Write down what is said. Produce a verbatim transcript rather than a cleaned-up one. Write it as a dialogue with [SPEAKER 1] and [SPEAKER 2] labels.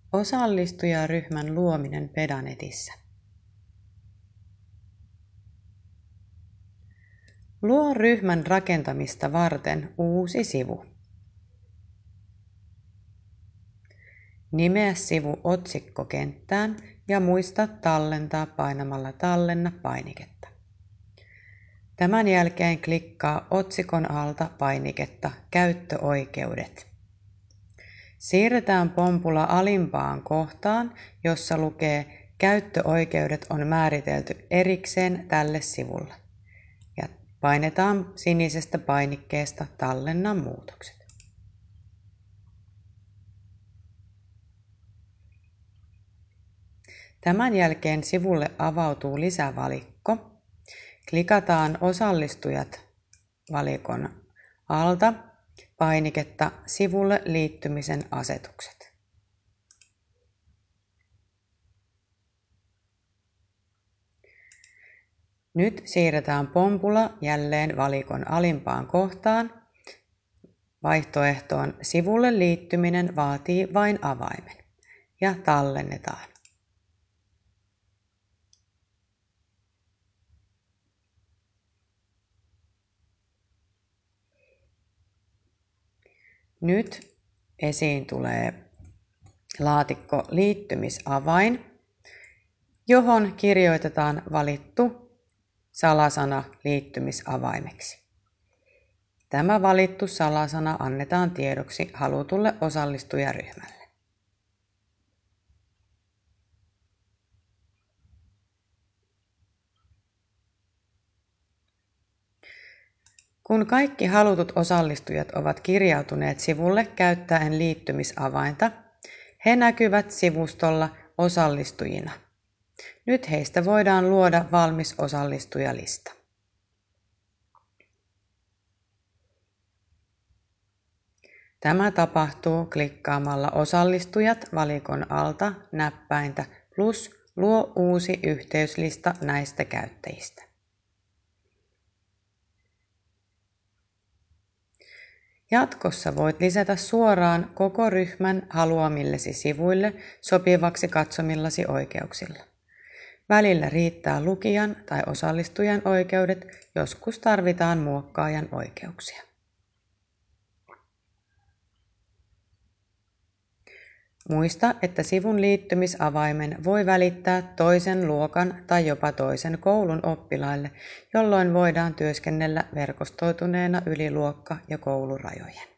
[SPEAKER 1] Osallistujaryhmän luominen Pedanetissä. Luo ryhmän rakentamista varten uusi sivu. Nimeä sivu otsikkokenttään ja muista tallentaa painamalla Tallenna -painiketta. Tämän jälkeen klikkaa otsikon alta painiketta Käyttöoikeudet. Siirretään pompula alimpaan kohtaan, jossa lukee Käyttöoikeudet on määritelty erikseen tälle sivulle. Ja painetaan sinisestä painikkeesta Tallenna muutokset. Tämän jälkeen sivulle avautuu lisävalikko. Klikataan Osallistujat valikon alta painiketta Sivulle liittymisen asetukset. Nyt siirretään pompula jälleen valikon alimpaan kohtaan. Vaihtoehtoon Sivulle liittyminen vaatii vain avaimen ja tallennetaan. Nyt esiin tulee laatikko liittymisavain, johon kirjoitetaan valittu salasana liittymisavaimeksi. Tämä valittu salasana annetaan tiedoksi halutulle osallistujaryhmälle. Kun kaikki halutut osallistujat ovat kirjautuneet sivulle käyttäen liittymisavainta, he näkyvät sivustolla osallistujina. Nyt heistä voidaan luoda valmis osallistujalista. Tämä tapahtuu klikkaamalla Osallistujat valikon alta näppäintä plus Luo uusi yhteyslista näistä käyttäjistä. Jatkossa voit lisätä suoraan koko ryhmän haluamillesi sivuille sopivaksi katsomillasi oikeuksilla. Välillä riittää lukijan tai osallistujan oikeudet, joskus tarvitaan muokkaajan oikeuksia. Muista, että sivun liittymisavaimen voi välittää toisen luokan tai jopa toisen koulun oppilaille, jolloin voidaan työskennellä verkostoituneena yli luokka- ja koulurajojen.